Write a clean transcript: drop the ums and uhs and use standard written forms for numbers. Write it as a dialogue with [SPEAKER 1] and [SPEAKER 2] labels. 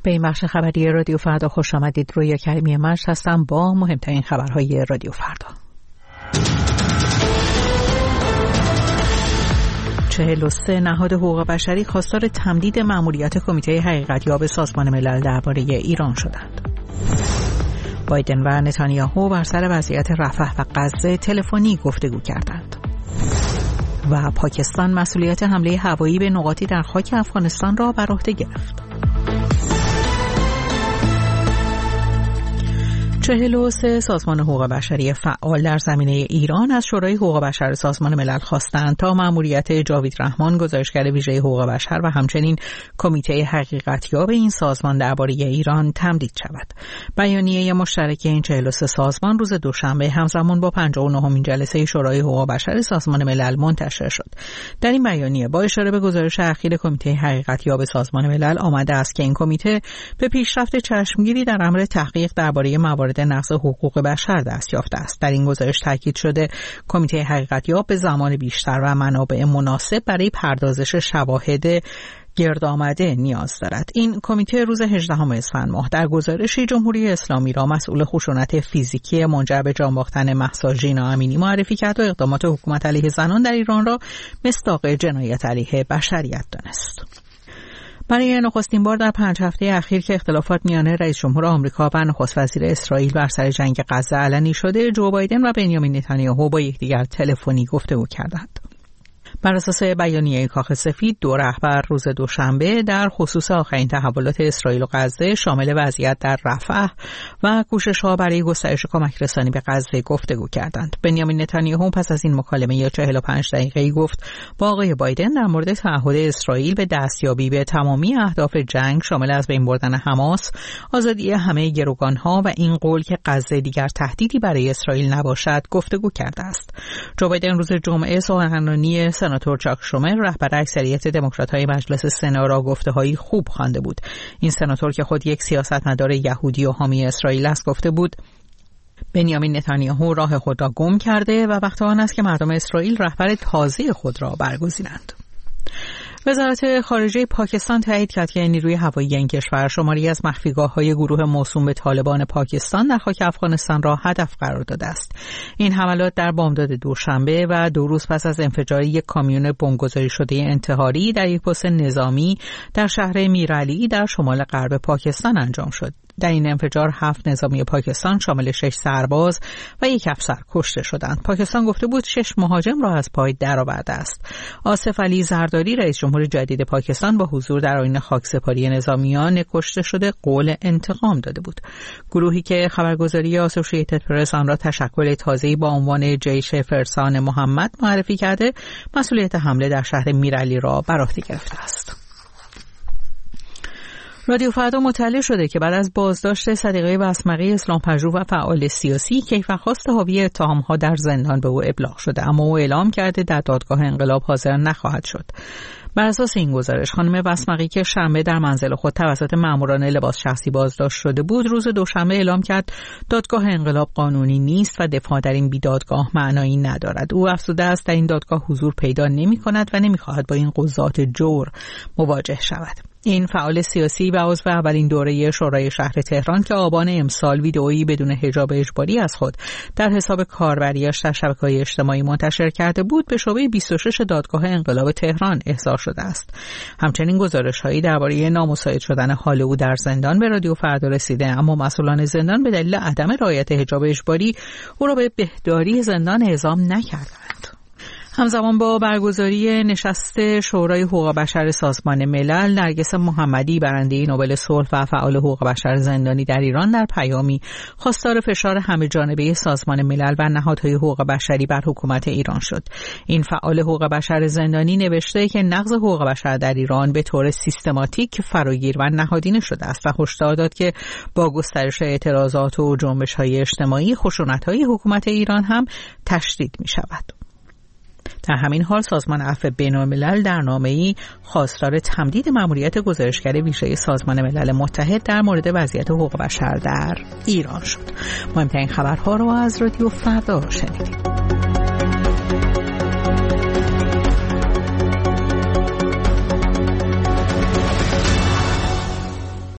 [SPEAKER 1] به این بخش خبری رادیو فردا خوش آمدید. رویا کریمی مجد هستم با مهمترین خبرهای رادیو فردا. 43 نهاد حقوق بشری خواستار تمدید مأموریت کمیته حقیقتیاب سازمان ملل درباره ایران شدند. بایدن و نتانیاهو بر سر وضعیت رفح و غزه تلفنی گفتگو کردند. و پاکستان مسئولیت حمله هوایی به نقاطی در خاک افغانستان را بر عهده گرفت. 43 سازمان حقوق بشری فعال در زمینه ایران از شورای حقوق بشر سازمان ملل خواستند تا مأموریت جاوید رحمان گزارشگر ویژه حقوق بشر و همچنین کمیته حقیقتیاب این سازمان درباره ایران تمدید شود. بیانیه مشترک این 43 سازمان روز دوشنبه همزمان با 59مین جلسه شورای حقوق بشر سازمان ملل منتشر شد. در این بیانیه با اشاره به گزارش اخیر کمیته حقیقتیاب سازمان ملل آمده است که این کمیته به پیشرفت چشمگیری در امر تحقیق درباره موارد نقض حقوق بشر دست یافته است. در این گزارش تاکید شده کمیته حقیقتیاب به زمان بیشتر و منابع مناسب برای پردازش شواهد گرد آمده نیاز دارد. این کمیته روز 18 اسفند ماه در گزارشی جمهوری اسلامی را مسئول خشونت فیزیکی منجر به جان باختن مهسا ژینا امینی معرفی کرد و اقدامات حکومت علیه زنان در ایران را مصداق جنایت علیه بشریت دانست. برای نخستین بار در 5 هفته اخیر که اختلافات میان رئیس جمهور آمریکا و نخست وزیر اسرائیل بر سر جنگ غزه علنی شده، جو بایدن و بنیامین نتانیاهو با یکدیگر تلفنی گفتگو کردند. بر اساس بیانیه کاخ سفید، دو رهبر روز دوشنبه در خصوص آخرین تحولات اسرائیل و غزه شامل وضعیت در رفح و کوشش‌ها برای گسترش کمک رسانی به غزه گفتگو کردند. بنیامین نتانیاهو پس از این مکالمه 45 دقیقه‌ای گفت با آقای بایدن در مورد تعهد اسرائیل به دستیابی به تمامی اهداف جنگ شامل از بین بردن حماس، آزادی همه گروگان‌ها و این قول که غزه دیگر تهدیدی برای اسرائیل نباشد گفتگو کرده است. جو بایدن روز جمعه سخنرانی سناتور چاک شومر رهبر اکثریت دموکرات‌های مجلس سنا را گفته‌های خوب خوانده بود. این سناتور که خود یک سیاستمدار یهودی و حامی اسرائیل است گفته بود بنیامین نتانیاهو راه خود را گم کرده و وقت آن است که مردم اسرائیل رهبر تازه خود را برگزینند. وزارت خارجه پاکستان تایید کرد که نیروی هوایی این کشور شماری از مخفیگاه‌های گروه موسوم به طالبان پاکستان در خاک افغانستان را هدف قرار داده است. این حملات در بامداد دوشنبه و 2 روز پس از انفجار یک کامیون بمبگذاری شده انتحاری در یک پست نظامی در شهر میرعلی در شمال غرب پاکستان انجام شد. در این انفجار 7 نظامی پاکستان شامل 6 سرباز و 1 افسر کشته شدند. پاکستان گفته بود 6 مهاجم را از پای درآورده است. آصف علی زرداری رئیس جمهور جدید پاکستان با حضور در آیین خاکسپاری نظامیان کشته شده قول انتقام داده بود. گروهی که خبرگزاری اسوسییتد پرس آن را تشکل تازه‌ای با عنوان جیش فرسان محمد معرفی کرده، مسئولیت حمله در شهر میرعلی را بر عهده گرفته است. رادیو فردا مطلع شده که بعد از بازداشت صدیقه بسمقی اسلام‌پژوه و فعال سیاسی، کیفرخواست حاوی اتهام‌ها در زندان به او ابلاغ شده، اما او اعلام کرده در دادگاه انقلاب حاضر نخواهد شد. بر اساس این گزارش خانم بسمقی که شنبه در منزل خود توسط ماموران لباس شخصی بازداشت شده بود، روز دوشنبه اعلام کرد دادگاه انقلاب قانونی نیست و دفاع در این بیدادگاه معنایی ندارد. او افزوده است در این دادگاه حضور پیدا نمی‌کند و نمی‌خواهد با این قضات جور مواجه شود. این فعال سیاسی و عضو اولین دوره شورای شهر تهران که آبان امسال ویدئویی بدون حجاب اجباری از خود در حساب کاربریاش در شبکه‌های اجتماعی منتشر کرده بود، به شعبه 26 دادگاه انقلاب تهران احضار شده است. همچنین گزارش‌هایی درباره نامساعد شدن حال او در زندان به رادیو فردا رسیده، اما مسئولان زندان به دلیل عدم رعایت حجاب اجباری او را به بهداری زندان اعزام نکردند. همزمان با برگزاری نشست شورای حقوق بشر سازمان ملل، نرگس محمدی برنده نوبل صلح و فعال حقوق بشر زندانی در ایران در پیامی خواستار فشار همه جانبه سازمان ملل و نهادهای حقوق بشری بر حکومت ایران شد. این فعال حقوق بشر زندانی نوشته که نقض حقوق بشر در ایران به طور سیستماتیک فراگیر و نهادینه شده است و هشدار داد که با گسترش اعتراضات و جنبش‌های اجتماعی، خشونت‌های حکومت ایران هم تشدید می‌شود. در همین حال سازمان عفو بین‌الملل در نامه‌ای خواستار تمدید مأموریت گزارشگر ویژه سازمان ملل متحد در مورد وضعیت حقوق بشر در ایران شد. مهمترین خبرها را از رادیو فردا شنیدید.